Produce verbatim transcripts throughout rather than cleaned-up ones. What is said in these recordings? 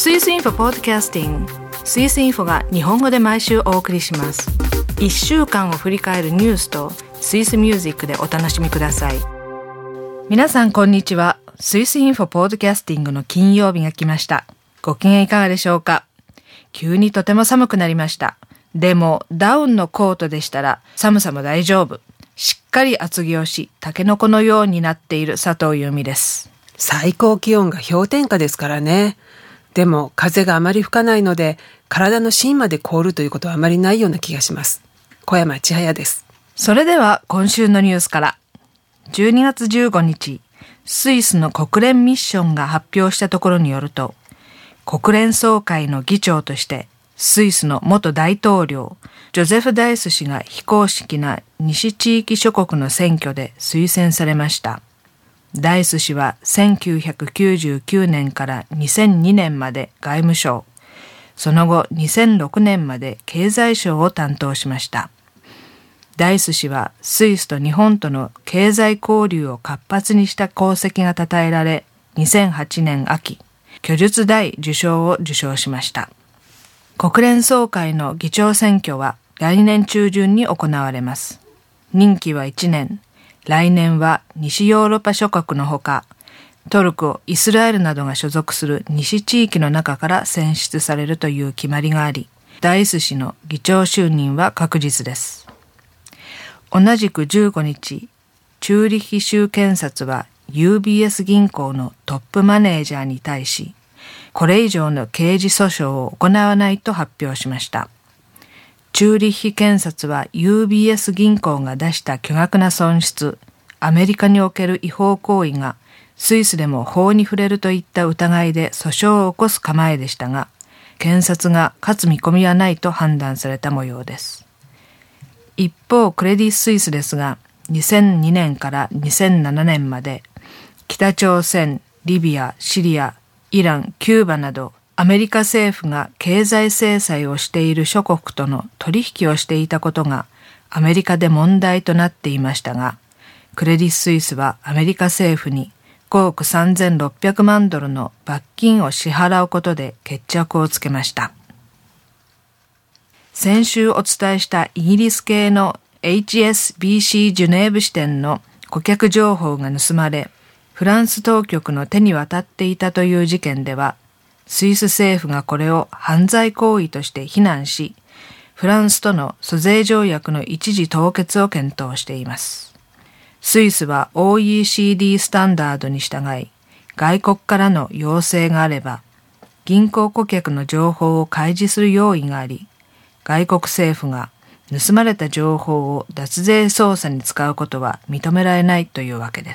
スイスインフォポッドキャスティング、スイスインフォが日本語で毎週お送りします。いっしゅうかんを振り返るニュースとスイスミュージックでお楽しみください。皆さんこんにちは。スイスインフォポッドキャスティングの金曜日が来ました。ご機嫌いかがでしょうか。急にとても寒くなりました。でもダウンのコートでしたら寒さも大丈夫。しっかり厚着をし、タケノコのようになっている佐藤由美です。 最高気温が氷点下ですからね。でも風があまり吹かないので、体の芯まで凍るということはあまりないような気がします。小山千早です。 それでは今週のニュースから。じゅうにがつじゅうごにち、スイスの国連ミッションが発表したところによると、国連総会の議長としてスイスの元大統領ジョゼフ・ダイス氏が非公式な西地域諸国の選挙で推薦されました。ダイス氏はせんきゅうひゃくきゅうじゅうきゅうねんからにせんにねんまで外務省、その後にせんろくねんまで経済省を担当しました。ダイス氏はスイスと日本との経済交流を活発にした功績が称えられ、にせんはちねん秋、虚述大綬章を受章しました。国連総会の議長選挙は来年中旬に行われます。任期はいちねん。来年は西ヨーロッパ諸国のほか、トルコ、イスラエルなどが所属する西地域の中から選出されるという決まりがあり、ダイス氏の議長就任は確実です。同じくじゅうごにち、チューリッヒ州検察は ユービーエス 銀行のトップマネージャーに対し、これ以上の刑事訴訟を行わないと発表しました。チューリッヒ検察は ユービーエス 銀行が出した巨額な損失、アメリカにおける違法行為がスイスでも法に触れるといった疑いで訴訟を起こす構えでしたが、検察が勝つ見込みはないと判断された模様です。一方、クレディ・スイスですが、にせんにねんからにせんななねんまで北朝鮮、リビア、シリア、イラン、キューバなどアメリカ政府が経済制裁をしている諸国との取引をしていたことがアメリカで問題となっていましたが、クレディ・スイスはアメリカ政府にごおくさんぜんろっぴゃくまんドルの罰金を支払うことで決着をつけました。先週お伝えしたイギリス系の エイチエスビーシー ジュネーブ支店の顧客情報が盗まれ、フランス当局の手に渡っていたという事件では、スイス政府がこれを犯罪行為として非難し、フランスとの租税条約の一時凍結を検討しています。スイスは オーイーシーディー スタンダードに従い、外国からの要請があれば、銀行顧客の情報を開示する用意があり、外国政府が盗まれた情報を脱税捜査に使うことは認められないというわけです。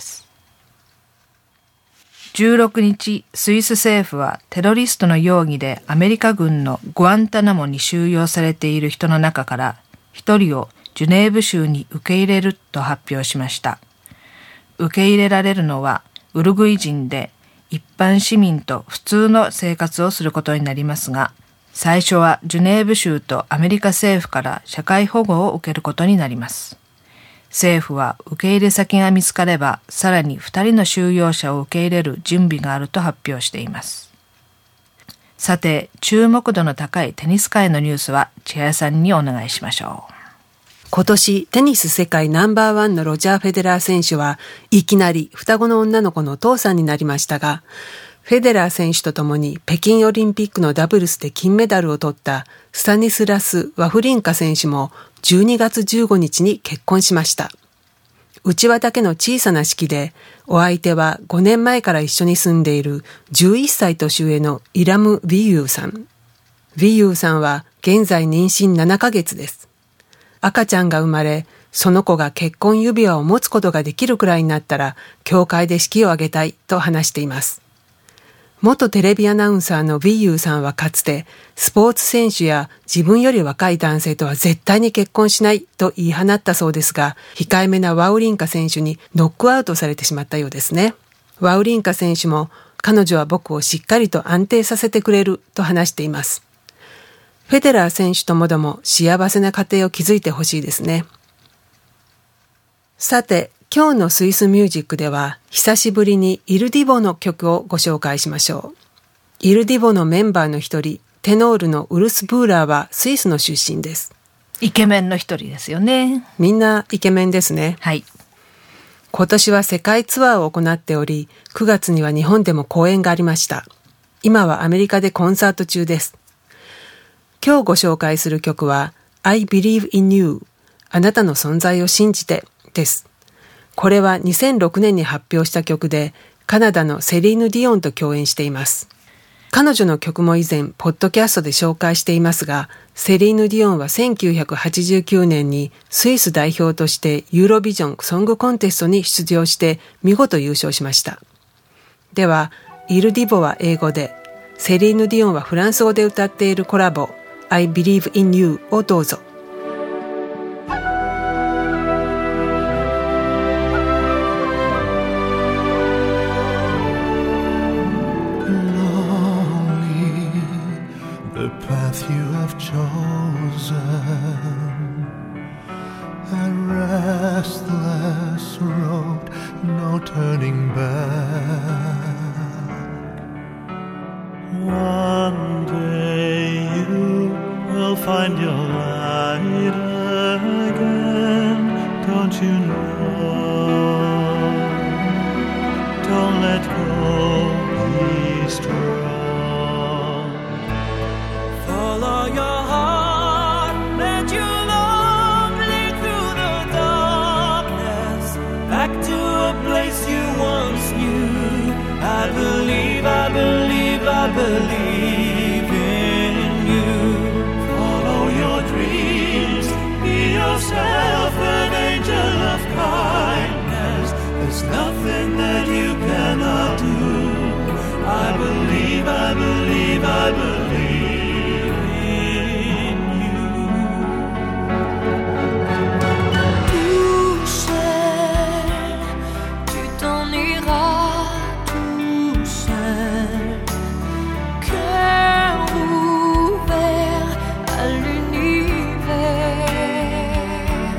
じゅうろくにち、スイス政府はテロリストの容疑でアメリカ軍のグアンタナモに収容されている人の中から一人をジュネーブ州に受け入れると発表しました。受け入れられるのはウルグイ人で一般市民と普通の生活をすることになりますが、最初はジュネーブ州とアメリカ政府から社会保護を受けることになります。政府は受け入れ先が見つかれば、さらにふたりの収容者を受け入れる準備があると発表しています。さて、注目度の高いテニス界のニュースは千早さんにお願いしましょう。 今年テニス世界ナンバーワンのロジャー・フェデラー選手はいきなり双子の女の子のお父さんになりましたが、フェデラー選手と共に北京オリンピックのダブルスで金メダルを取ったスタニスラス・ワフリンカ選手もじゅうにがつじゅうごにちに結婚しました。内輪だけの小さな式で、お相手はごねんまえから一緒に住んでいるじゅういっさい年上のイラム・ヴィユーさん。ヴィユーさんは現在妊娠ななかげつです。赤ちゃんが生まれ、その子が結婚指輪を持つことができるくらいになったら、教会で式を挙げたいと話しています。元テレビアナウンサーのヴィユーさんはかつて、スポーツ選手や自分より若い男性とは絶対に結婚しないと言い放ったそうですが、控えめなワウリンカ選手にノックアウトされてしまったようですね。ワウリンカ選手も、彼女は僕をしっかりと安定させてくれると話しています。フェデラー選手ともども幸せな家庭を築いてほしいですね。さて、今日のスイスミュージックでは久しぶりにイルディボの曲をご紹介しましょう。 イルディボのメンバーの一人、テノールのウルス・ブーラーはスイスの出身です。 イケメンの一人ですよね。 みんなイケメンですね。 はい。 今年は世界ツアーを行っており、くがつには日本でも公演がありました。今はアメリカでコンサート中です。今日ご紹介する曲は I Believe in You あなたの存在を信じてです。これはにせんろくねんに発表した曲で、カナダのセリーヌ・ディオンと共演しています。彼女の曲も以前ポッドキャストで紹介していますが、セリーヌ・ディオンはせんきゅうひゃくはちじゅうきゅうねんにスイス代表としてユーロビジョンソングコンテストに出場して見事優勝しました。ではイルディボは英語で、セリーヌ・ディオンはフランス語で歌っているコラボ I Believe in You をどうぞ。 One day you will find your light again, don't you know? Don't let go, be strong. Follow your heart, let your love lead through the darkness, back to a place you once knew. I believe, I believe, I believe in you. Follow your dreams, be yourself, an angel of kindness. There's nothing that you cannot do. I believe, I believe, I believe in you. Tout seul, tu t'en iras. Cœur ouvert à l'univers,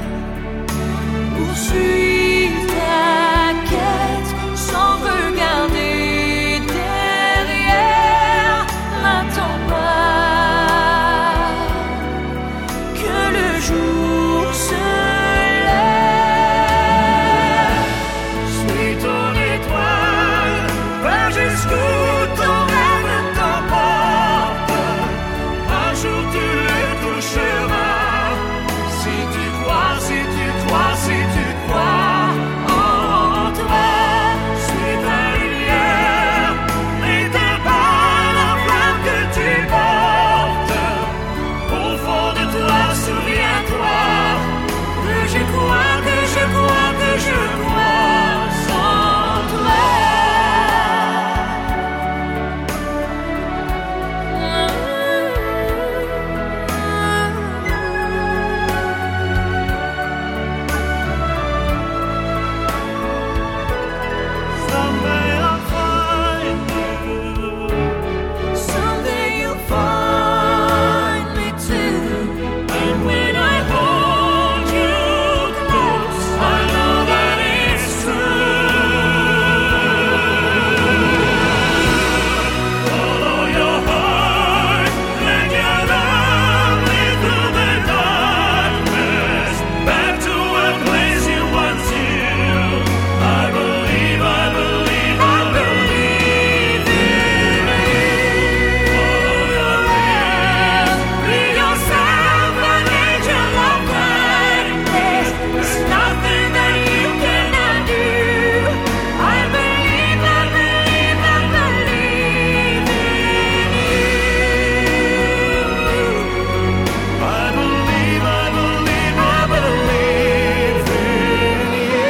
poursuis ta quête sans regarder derrière. N'attends pas que le jour se lève. Suis ton étoile, va jusqu'où ton rêve t'emporte. Un jour tu le toucheras. Si tu crois, si tu crois, si tu crois en toi. Suis ta lumière, n'éteins pas la flamme que tu portes. Au fond de toi, souviens-toi que je crois, que je crois, que je crois en toi. Someday I'll find you. Someday you'll find me too. And when I hold you close, I know that it's true. Follow your heart, let your love lead through the darkness, back to a place you once knew. I believe, I believe, I believe in you. Follow your dreams, be yourself, an angel of kindness. There's nothing that you cannot do. I believe, I believe, I believe in you. I believe, I believe, I believe in you.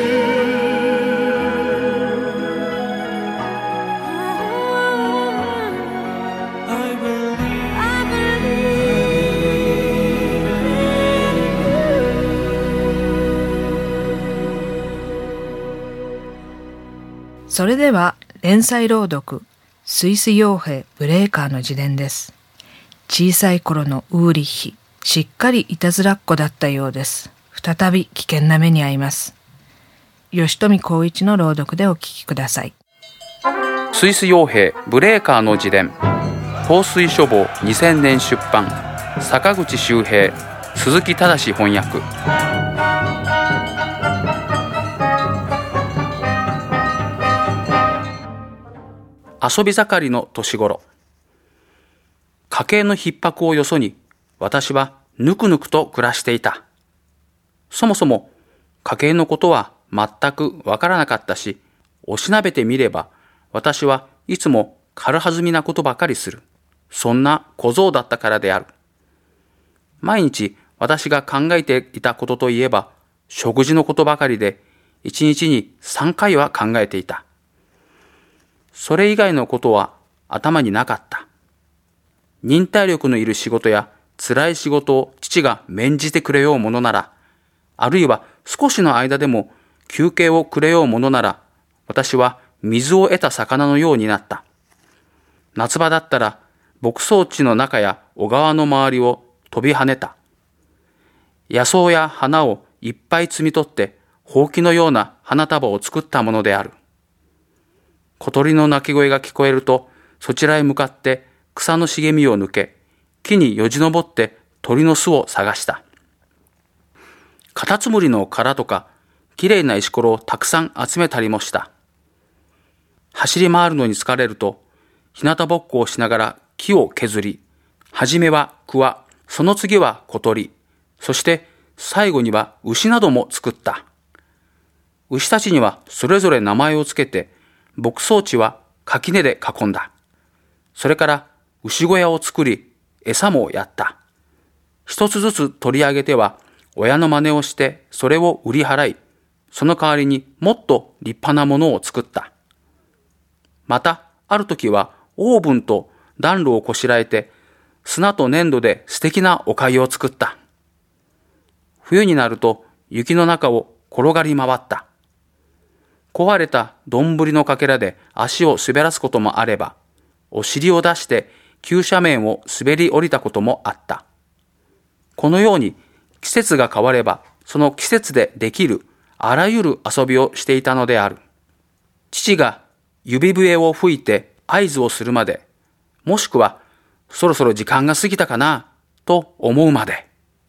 I believe. I believe in you. それでは連載朗読スイス傭兵ブレーカーの自伝です。小さい頃のウーリッヒ、しっかりいたずらっ子だったようです。再び危険な目に遭います。吉富光一の朗読でお聞きください。 ススイス傭兵ブレーカーの自伝、放水書房にせんねん出版、坂口周平、鈴木正翻訳。遊び盛りの年頃、家計の逼迫をよそに私はぬくぬくと暮らしていた。そもそも家計のことは全くわからなかったし、おしなべてみれば私はいつも軽はずみなことばかりする。そんな小僧だったからである。毎日私が考えていたことといえば食事のことばかりで、一日にさんかいは考えていた。それ以外のことは頭になかった。忍耐力のいる仕事や辛い仕事を父が免じてくれようものなら、あるいは少しの間でも休憩をくれようものなら、私は水を得た魚のようになった。夏場だったら牧草地の中や小川の周りを飛び跳ねた。野草や花をいっぱい摘み取ってほうきのような花束を作ったものである。小鳥の鳴き声が聞こえると、そちらへ向かって草の茂みを抜け、木によじ登って鳥の巣を探した。カタツムリの殻とか、きれいな石ころをたくさん集めたりもした。走り回るのに疲れると、日向ぼっこをしながら木を削り、はじめは桑、その次は小鳥、そして最後には牛なども作った。牛たちにはそれぞれ名前をつけて、牧草地は垣根で囲んだ。それから牛小屋を作り、餌もやった。一つずつ取り上げては、親の真似をしてそれを売り払い、その代わりにもっと立派なものを作った。また、ある時はオーブンと暖炉をこしらえて、砂と粘土で素敵なお粥を作った。冬になると雪の中を転がり回った。壊れた丼のかけらで足を滑らすこともあれば、お尻を出して急斜面を滑り降りたこともあった。このように季節が変われば、その季節でできるあらゆる遊びをしていたのである。父が指笛を吹いて合図をするまで、もしくはそろそろ時間が過ぎたかなと思うまで。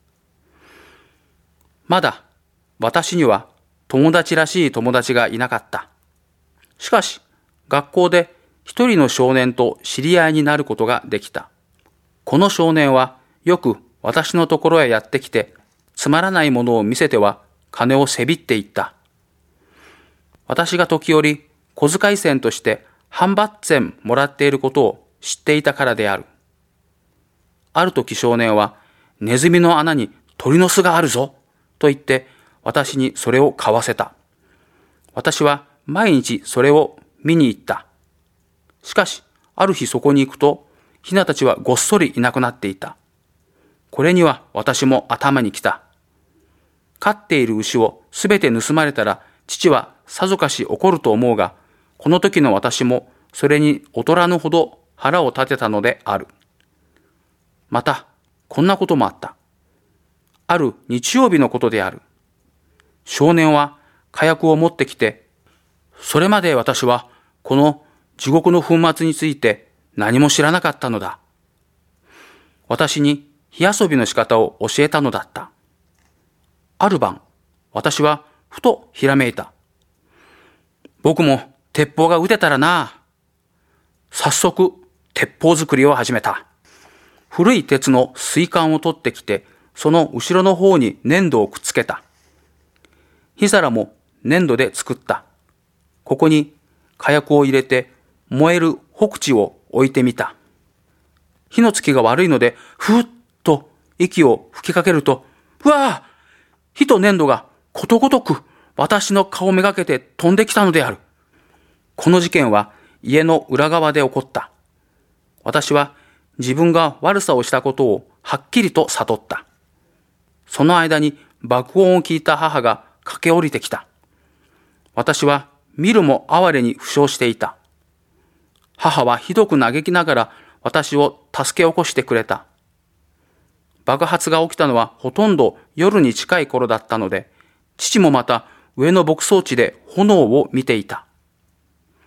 まだ私には友達らしい友達がいなかった。しかし、学校で一人の少年と知り合いになることができた。この少年はよく私のところへやってきて、つまらないものを見せては金をせびっていった。私が時折小遣い銭として半バッツェンもらっていることを知っていたからである。ある時少年は、ネズミの穴に鳥の巣があるぞと言って私にそれを買わせた。私は毎日それを見に行った。しかし、ある日そこに行くと、ヒナたちはごっそりいなくなっていた。これには私も頭にきた。飼っている牛をすべて盗まれたら、父はさぞかし怒ると思うが、この時の私もそれに劣らぬほど腹を立てたのである。また、こんなこともあった。ある日曜日のことである。少年は火薬を持ってきて、それまで私はこの地獄の粉末について何も知らなかったのだ。私に火遊びの仕方を教えたのだった。ある晩、私はふとひらめいた。僕も鉄砲が撃てたらな。早速、鉄砲作りを始めた。古い鉄の水管を取ってきて、その後ろの方に粘土をくっつけた。火皿も粘土で作った。ここに火薬を入れて燃える北地を置いてみた。火のつきが悪いので、ふっと息を吹きかけると、うわあ！火と粘土がことごとく私の顔めがけて飛んできたのである。この事件は家の裏側で起こった。私は自分が悪さをしたことをはっきりと悟った。その間に爆音を聞いた母が駆け下りてきた。私は見るも哀れに負傷していた。母はひどく嘆きながら私を助け起こしてくれた。爆発が起きたのはほとんど夜に近い頃だったので、父もまた上の牧草地で炎を見ていた。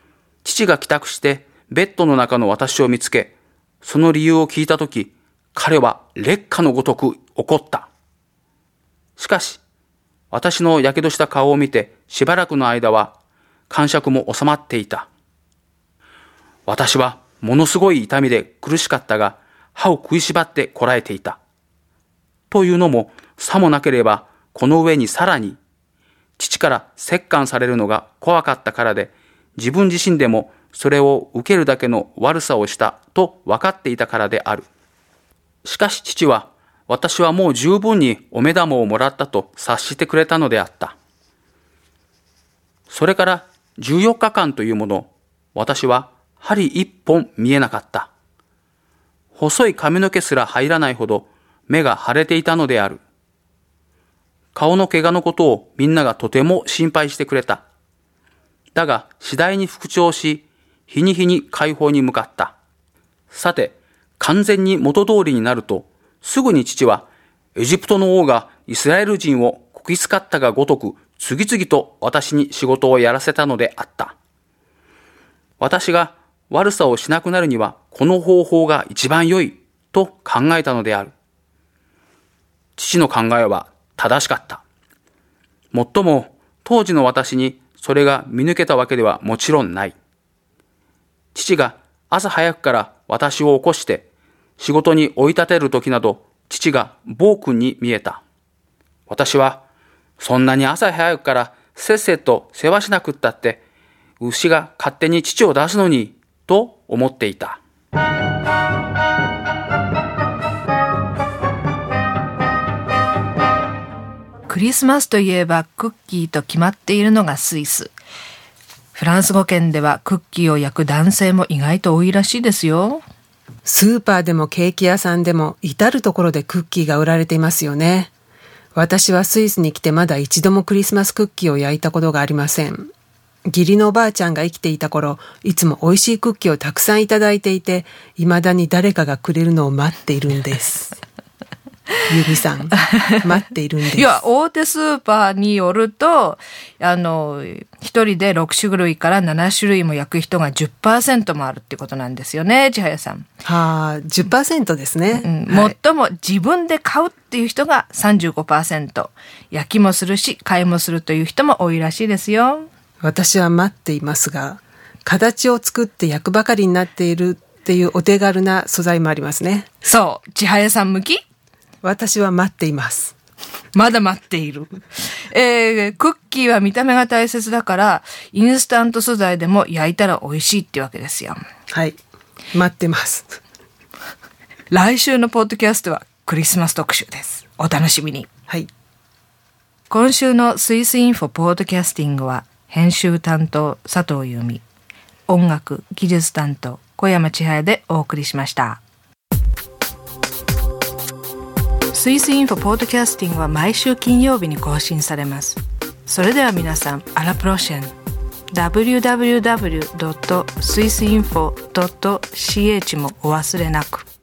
父が帰宅してベッドの中の私を見つけ、その理由を聞いたとき、彼は烈火のごとく怒った。しかし、私のやけどした顔を見てしばらくの間は癇癪も収まっていた。私はものすごい痛みで苦しかったが、歯を食いしばってこらえていた。というのも、さもなければ、この上にさらに、父から折檻されるのが怖かったからで、自分自身でもそれを受けるだけの悪さをしたと分かっていたからである。しかし父は、私はもう十分にお目玉をもらったと察してくれたのであった。それからじゅうよっかかんというもの、私は針一本見えなかった。細い髪の毛すら入らないほど目が腫れていたのである。顔の怪我のことをみんながとても心配してくれた。だが次第に復調し、日に日に解放に向かった。さて、完全に元通りになると、すぐに父はエジプトの王がイスラエル人をこき使ったがごとく次々と私に仕事をやらせたのであった。私が悪さをしなくなるにはこの方法が一番良いと考えたのである。父の考えは正しかった。もっとも当時の私にそれが見抜けたわけではもちろんない。父が朝早くから私を起こして仕事に追い立てる時など父が暴君に見えた。私はそんなに朝早くからせっせと世話しなくったって牛が勝手に乳を出すのにと思っていた。 クリスマスといえばクッキーと決まっているのがスイス。フランス語圏ではクッキーを焼く男性も意外と多いらしいですよ。 スーパーでもケーキ屋さんでも至るところでクッキーが売られていますよね。私はスイスに来てまだ一度もクリスマスクッキーを焼いたことがありません。義理のおばあちゃんが生きていた頃、いつも美味しいクッキーをたくさんいただいていて、未だに誰かがくれるのを待っているんです。ゆみさん、待っているんです。 いや、大手スーパーによると、あの、一人でろくしゅるいからななしゅるいも焼く人が じゅっパーセント もあるってことなんですよね、千早さん。 はあ、じゅっパーセント ですね。 うん、 はい、 最も自分で買うっていう人が さんじゅうごパーセント。焼きもするし、買いもするという人も多いらしいですよ。 私は待っていますが、形を作って焼くばかりになっているっていうお手軽な素材もありますね。 そう、千早さん向き？ 私は待っています。 まだ待っている。えー、クッキーは見た目が大切だから、インスタント素材でも焼いたら美味しいってわけですよ。 はい。待ってます。 来週のポッドキャストはクリスマス特集です。お楽しみに。 はい。 今週のスイスインフォポッドキャスティングは、編集担当佐藤由美、音楽技術担当小山千早でお送りしました。スイスインフォポッドキャスティングは毎週金曜日に更新されます。それでは皆さん、アラプロシェン ダブリューダブリューダブリュードットスイスインフォドットシーエイチ もお忘れなく。